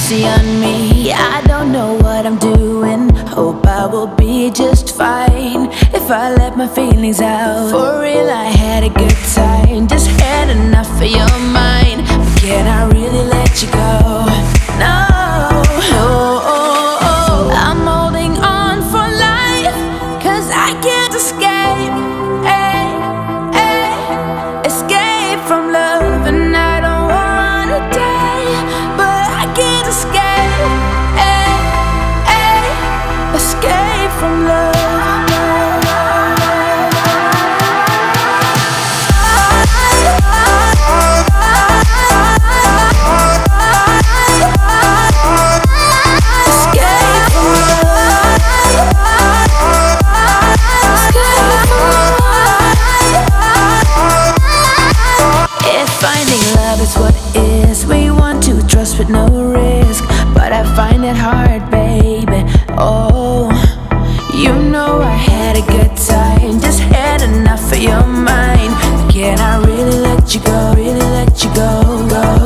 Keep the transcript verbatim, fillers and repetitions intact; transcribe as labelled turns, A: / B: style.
A: mercy on me. I don't know what I'm doing. Hope I will be just fine if I let my feelings out. For real, I had a good time. Just had enough of your mind. But can I really let you go? No. I'm holding on for life, 'cause I can't escape. Ay, ay, escape from love, and I don't wanna die, but I can't escape. Ay, ay, escape from love. It's what it is. We want to trust with no risk, but I find it hard, baby. Oh, you know I had a good time. Just had enough of your mind. Can I really let you go? Really let you go? Go.